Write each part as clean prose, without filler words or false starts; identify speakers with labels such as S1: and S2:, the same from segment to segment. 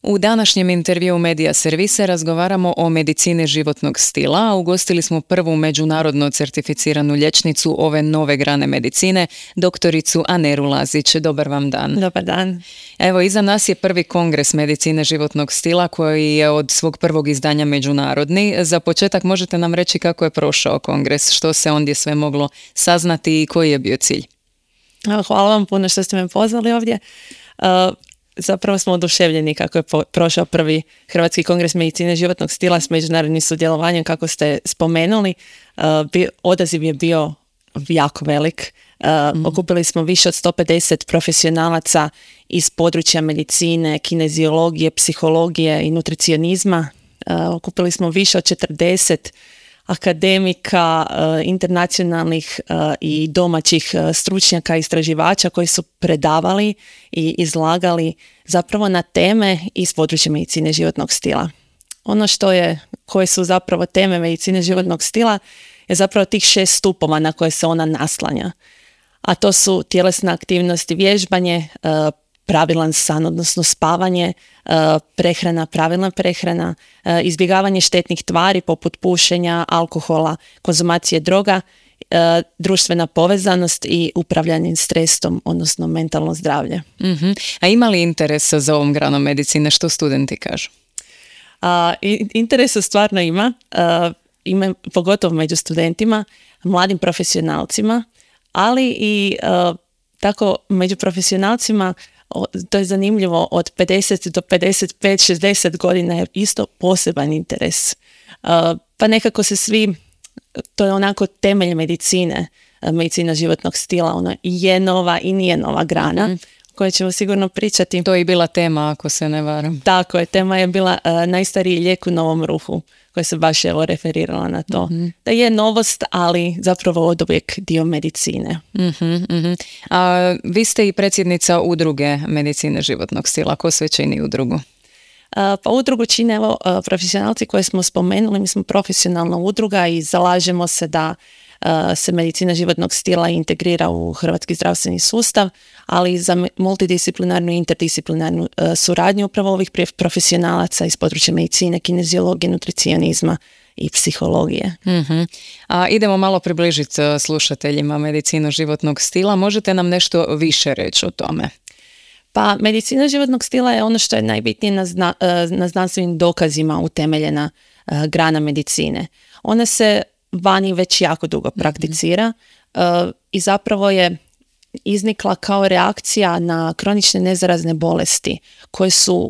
S1: U današnjem intervjuu Medija Servise razgovaramo o medicini životnog stila, a ugostili smo prvu međunarodno certificiranu liječnicu ove nove grane medicine, doktoricu Aneru Lazić. Dobar vam dan.
S2: Dobar dan.
S1: Evo, iza nas je prvi kongres medicine životnog stila koji je od svog prvog izdanja međunarodni. Za početak možete nam reći kako je prošao kongres, što se ondje sve moglo saznati i koji je bio cilj?
S2: Hvala vam puno što ste me pozvali ovdje. Zapravo smo oduševljeni kako je prošao prvi Hrvatski kongres medicine životnog stila s međunarodnim sudjelovanjem, kako ste spomenuli. Odaziv je bio jako velik. Okupili smo više od 150 profesionalaca iz područja medicine, kineziologije, psihologije i nutricionizma. Okupili smo više od 40 akademika, internacionalnih i domaćih stručnjaka i istraživača koji su predavali i izlagali zapravo na teme iz područja medicine životnog stila. Ono koje su zapravo teme medicine životnog stila je zapravo tih 6 stupova na koje se ona naslanja. A to su tjelesna aktivnost i vježbanje, pravilan san, odnosno spavanje, prehrana, pravilna prehrana, izbjegavanje štetnih tvari poput pušenja, alkohola, konzumacije droga, društvena povezanost i upravljanje stresom, odnosno mentalno zdravlje.
S1: A ima li interesa za ovom granom medicine? Što studenti kažu?
S2: Interesa stvarno ima, pogotovo među studentima, mladim profesionalcima, ali i tako među profesionalcima. To je zanimljivo, od 50 do 55-60 godina je isto poseban interes. Pa nekako se svi, to je onako temelj medicine, medicina životnog stila, ona je nova i nije nova grana, o kojoj ćemo sigurno pričati.
S1: To je i bila tema, ako se ne varam.
S2: Tako je, tema je bila najstariji lijek u novom ruhu, koja se baš referirala na to. Da je novost, ali zapravo oduvijek dio medicine.
S1: A vi ste i predsjednica udruge medicine životnog stila. Ko sve čini udrugu?
S2: Pa udrugu čine profesionalci koje smo spomenuli. Mi smo profesionalna udruga i zalažemo se da se medicina životnog stila integrira u hrvatski zdravstveni sustav, ali i za multidisciplinarnu i interdisciplinarnu suradnju upravo ovih profesionalaca iz područja medicine, kineziologije, nutricionizma i psihologije.
S1: A idemo malo približiti slušateljima medicinu životnog stila. Možete nam nešto više reći o tome?
S2: Pa medicina životnog stila je ono što je najbitnije na znanstvenim dokazima utemeljena grana medicine. Ona se vani već jako dugo prakticira i zapravo je iznikla kao reakcija na kronične nezarazne bolesti koje su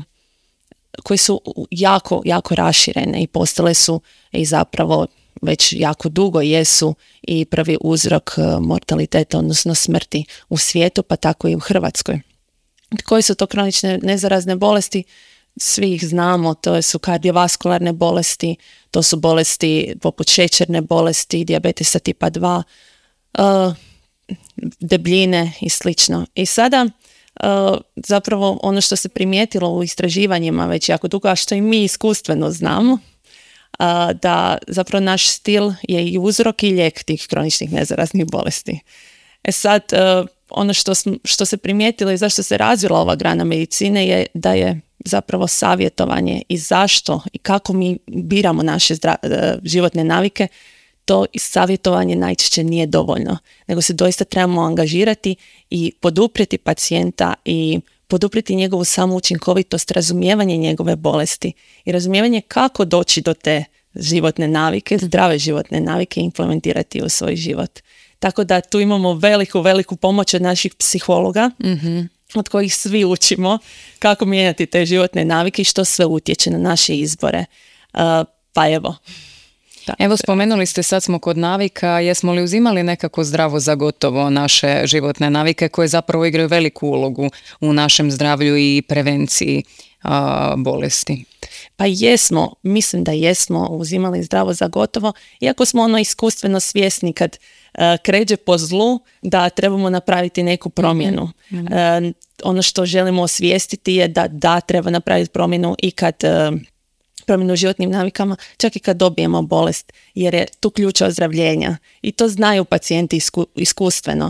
S2: jako, jako raširene i postale su i zapravo već jako dugo jesu i prvi uzrok mortaliteta, odnosno smrti u svijetu, pa tako i u Hrvatskoj. Koje su to kronične nezarazne bolesti? Svi ih znamo, to su kardiovaskularne bolesti, to su bolesti poput šećerne bolesti, dijabetesa tipa 2, debljine i slično. I sada zapravo ono što se primijetilo u istraživanjima već jako dugo, a što i mi iskustveno znamo, da zapravo naš stil je i uzrok i lijek tih kroničnih nezaraznih bolesti. Sad, ono što se primijetilo i zašto se razvila ova grana medicine je da je zapravo savjetovanje i zašto i kako mi biramo naše životne navike, to savjetovanje najčešće nije dovoljno, nego se doista trebamo angažirati i poduprijeti pacijenta i poduprijeti njegovu samoučinkovitost, razumijevanje njegove bolesti i razumijevanje kako doći do te životne navike, zdrave životne navike i implementirati u svoj život. Tako da tu imamo veliku pomoć od naših psihologa, od kojih svi učimo kako mijenjati te životne navike i što sve utječe na naše izbore. Pa evo.
S1: Evo, spomenuli ste, sad smo kod navika, jesmo li uzimali nekako zdravo za gotovo naše životne navike koje zapravo igraju veliku ulogu u našem zdravlju i prevenciji bolesti?
S2: Pa jesmo, mislim da jesmo uzimali zdravo za gotovo, iako smo iskustveno svjesni kad kređe po zlu da trebamo napraviti neku promjenu. Ono što želimo osvijestiti je da treba napraviti promjenu i kad promjenu u životnim navikama, čak i kad dobijemo bolest, jer je tu ključ ozdravljenja. I to znaju pacijenti iskustveno,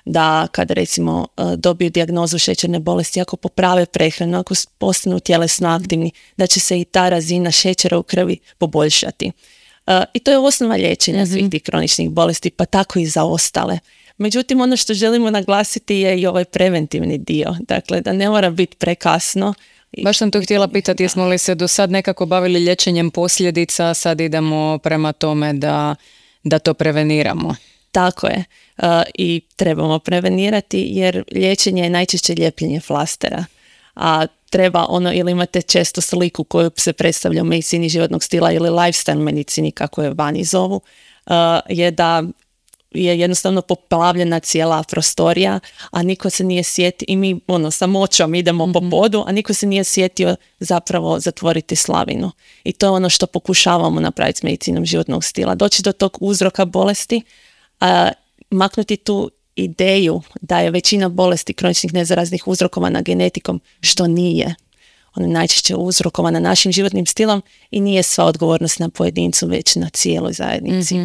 S2: da kada recimo dobiju dijagnozu šećerne bolesti, ako poprave prehranu, ako postanu tjelesno aktivni, da će se i ta razina šećera u krvi poboljšati. I to je osnova liječenja svih tih kroničnih bolesti, pa tako i za ostale. Međutim, ono što želimo naglasiti je i ovaj preventivni dio. Dakle, da ne mora biti prekasno.
S1: Baš sam to htjela pitati, jesmo li se do sad nekako bavili liječenjem posljedica, sad idemo prema tome da to preveniramo.
S2: Tako je. I trebamo prevenirati jer liječenje je najčešće lijepljenje flastera. A treba ili imate često sliku koju se predstavlja u medicini životnog stila ili lifestyle medicini, kako je vani zovu, je da je jednostavno poplavljena cijela prostorija, a niko se nije sjetio, i mi samoćom idemo po podu, a niko se nije sjetio zapravo zatvoriti slavinu. I to je ono što pokušavamo napraviti s medicinom životnog stila. Doći do tog uzroka bolesti, maknuti tu ideju da je većina bolesti kroničnih nezaraznih uzrokovana genetikom, što nije. Ona je najčešće uzrokovana našim životnim stilom i nije sva odgovornost na pojedincu, već na cijeloj zajednici.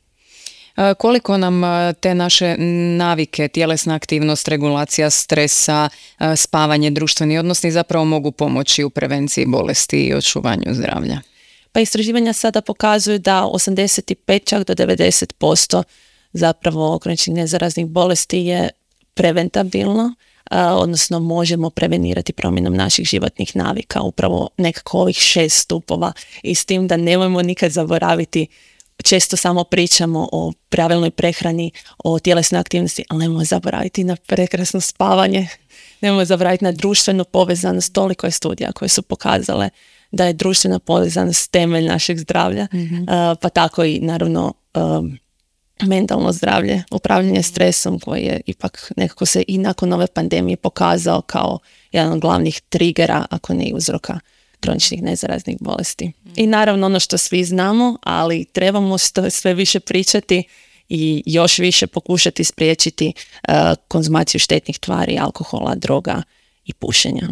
S1: Koliko nam te naše navike, tjelesna aktivnost, regulacija stresa, spavanje, društveni odnosi zapravo mogu pomoći u prevenciji bolesti i očuvanju zdravlja?
S2: Pa istraživanja sada pokazuju da 85 čak do 90% zapravo kroničnih nezaraznih bolesti je preventabilno, odnosno možemo prevenirati promjenom naših životnih navika, upravo nekako ovih 6 stupova, i s tim da nemojmo nikad zaboraviti. Često samo pričamo o pravilnoj prehrani, o tjelesnoj aktivnosti, ali nemojmo zaboraviti na prekrasno spavanje, nemojmo zaboraviti na društvenu povezanost. Toliko je studija koje su pokazale da je društvena povezanost temelj našeg zdravlja, pa tako i naravno mentalno zdravlje, upravljanje stresom, koji je ipak nekako se i nakon ove pandemije pokazao kao jedan od glavnih trigera, ako ne i uzroka kroničnih nezaraznih bolesti. I naravno ono što svi znamo, ali trebamo sve više pričati i još više pokušati spriječiti konzumaciju štetnih tvari, alkohola, droga i pušenja.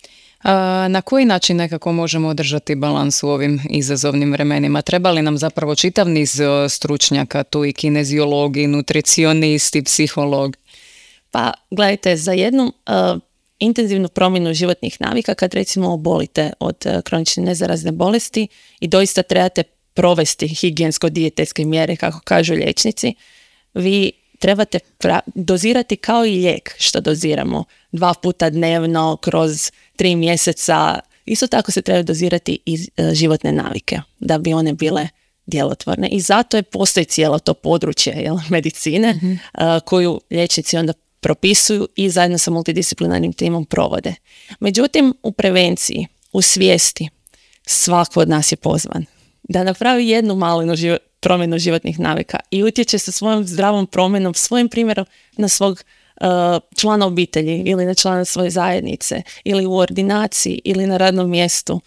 S1: Na koji način nekako možemo održati balans u ovim izazovnim vremenima? Treba li nam zapravo čitav niz stručnjaka, tu i kineziologi, nutricionisti, psiholog?
S2: Pa gledajte, za jednu intenzivnu promjenu životnih navika, kad recimo obolite od kronične nezarazne bolesti i doista trebate provesti higijensko-dijetetske mjere, kako kažu liječnici, vi trebate dozirati kao i lijek što doziramo 2 puta dnevno kroz 3 mjeseca. Isto tako se treba dozirati i životne navike da bi one bile djelotvorne. I zato postoji cijelo to područje medicine koju liječnici onda propisuju i zajedno sa multidisciplinarnim timom provode. Međutim, u prevenciji, u svijesti, svako od nas je pozvan da napravi jednu malu promjenu životnih navika i utječe sa svojom zdravom promjenom, svojim primjerom na svog člana obitelji ili na člana svoje zajednice ili u ordinaciji ili na radnom mjestu.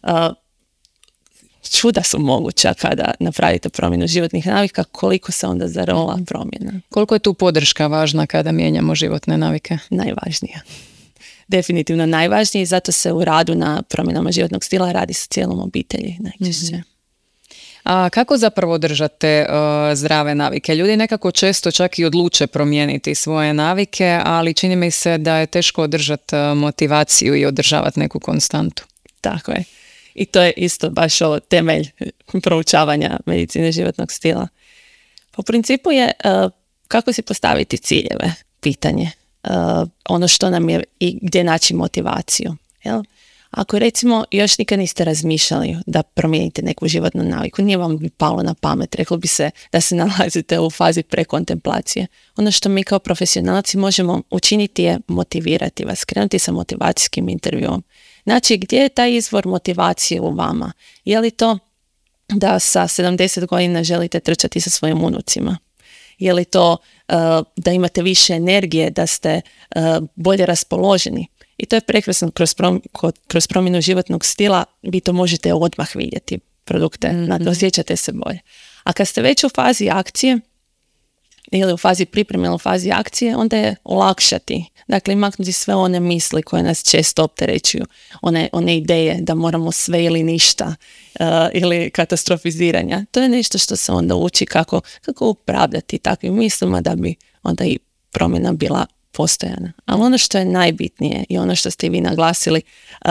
S2: Čuda su moguća kada napravite promjenu životnih navika, koliko se onda zarola promjena.
S1: Koliko je tu podrška važna kada mijenjamo životne navike?
S2: Najvažnija. Definitivno najvažnije, i zato se u radu na promjenama životnog stila radi sa cijelom obitelji najčešće.
S1: A kako zapravo održate zdrave navike? Ljudi nekako često čak i odluče promijeniti svoje navike, ali čini mi se da je teško održati motivaciju i održavati neku konstantu.
S2: Tako je. I to je isto baš ovo temelj proučavanja medicine životnog stila. Po principu je kako si postaviti ciljeve, pitanje. Ono što nam je i gdje naći motivaciju. Jel? Ako recimo još nikad niste razmišljali da promijenite neku životnu naviku, nije vam palo na pamet, reklo bi se da se nalazite u fazi prekontemplacije. Ono što mi kao profesionalci možemo učiniti je motivirati vas, krenuti sa motivacijskim intervjuom. Znači, gdje je taj izvor motivacije u vama? Je li to da sa 70 godina želite trčati sa svojim unucima? Je li to da imate više energije, da ste bolje raspoloženi? I to je prekrasno kroz promjenu životnog stila, vi to možete odmah vidjeti produkte, osjećate se bolje. A kad ste već u fazi akcije ili u fazi pripreme ili u fazi akcije, onda je olakšati. Dakle, maknuti sve one misli koje nas često opterećuju, one ideje da moramo sve ili ništa ili katastrofiziranja. To je nešto što se onda uči kako upravljati takvim mislima da bi onda i promjena bila postojana. Ali ono što je najbitnije i ono što ste i vi naglasili,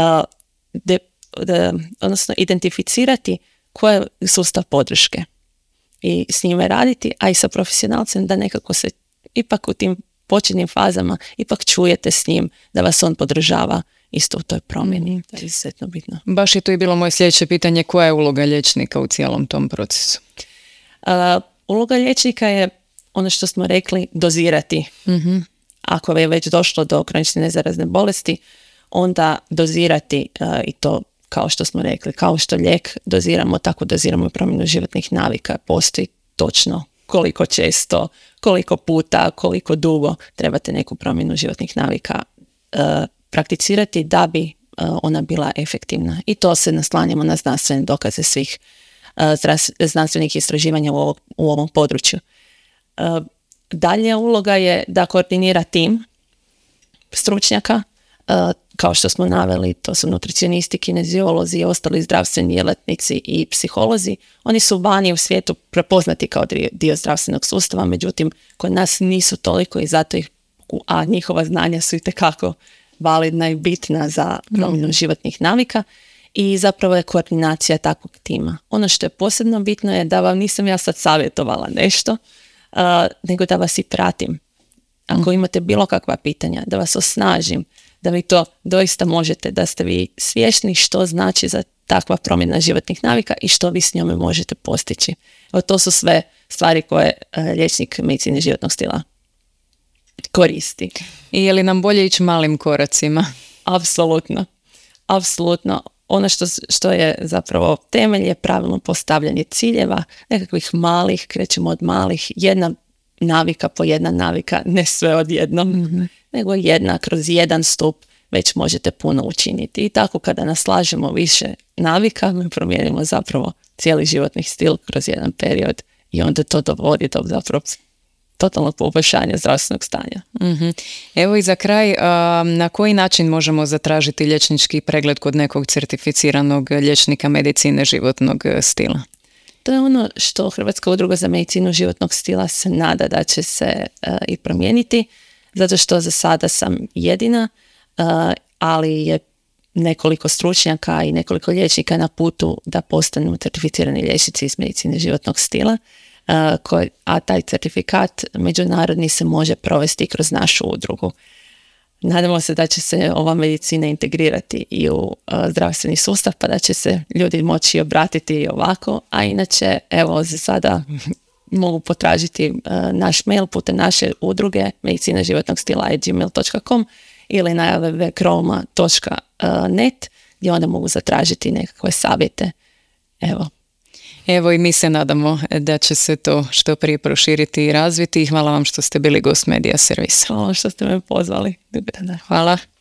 S2: odnosno identificirati koji je sustav podrške i s njime raditi, a i sa profesionalcem da nekako se ipak u tim početnim fazama ipak čujete s njim, da vas on podržava isto u toj promjeni. To je izuzetno bitno.
S1: Baš je to i bilo moje sljedeće pitanje, koja je uloga liječnika u cijelom tom procesu?
S2: Uloga liječnika je ono što smo rekli, dozirati. Ako je već došlo do kronične nezarazne bolesti, onda dozirati i to kao što smo rekli, kao što lijek doziramo, tako doziramo i promjenu životnih navika. Postoji točno koliko često, koliko puta, koliko dugo trebate neku promjenu životnih navika prakticirati da bi ona bila efektivna. I to se naslanjamo na znanstvene dokaze svih znanstvenih istraživanja u ovom području. Dalje uloga je da koordinira tim stručnjaka, kao što smo naveli, to su nutricionisti, kineziolozi, ostali zdravstveni djelatnici i psiholozi. Oni su vani u svijetu prepoznati kao dio zdravstvenog sustava, međutim, kod nas nisu toliko i zato a njihova znanja su itekako validna i bitna za promjenu životnih navika i zapravo je koordinacija takvog tima. Ono što je posebno bitno je da vam nisam ja sad savjetovala nešto, nego da vas i pratim. Ako imate bilo kakva pitanja, da vas osnažim, da vi to doista možete, da ste vi svjesni što znači za takva promjena životnih navika i što vi s njome možete postići. To su sve stvari koje liječnik medicine životnog stila koristi.
S1: I je li nam bolje ići malim koracima?
S2: Apsolutno. Ono što je zapravo temelj je pravilno postavljanje ciljeva, nekakvih malih, krećemo od malih, jedna navika po jedna navika, ne sve odjednom, nego jedna kroz jedan stup već možete puno učiniti. I tako kada naslažemo više navika, mi promijenimo zapravo cijeli životni stil kroz jedan period i onda to dovodi do zapravo totalnog poboljšanja zdravstvenog stanja.
S1: Evo i za kraj, na koji način možemo zatražiti liječnički pregled kod nekog certificiranog liječnika medicine životnog stila?
S2: To je ono što Hrvatska udruga za medicinu životnog stila se nada da će se i promijeniti, zato što za sada sam jedina, ali je nekoliko stručnjaka i nekoliko liječnika na putu da postanu certificirani liječnici iz medicine životnog stila, a taj certifikat međunarodni se može provesti kroz našu udrugu. Nadamo se da će se ova medicina integrirati i u zdravstveni sustav, pa da će se ljudi moći obratiti i ovako, a inače, evo, za sada mogu potražiti naš mail putem naše udruge medicina životnog stila @gmail.com ili na www.kroma.net gdje onda mogu zatražiti nekakve savjete.
S1: Evo i mi se nadamo da će se to što prije proširiti i razviti. Hvala vam što ste bili gost Media servisa.
S2: Hvala što ste me pozvali.
S1: Hvala.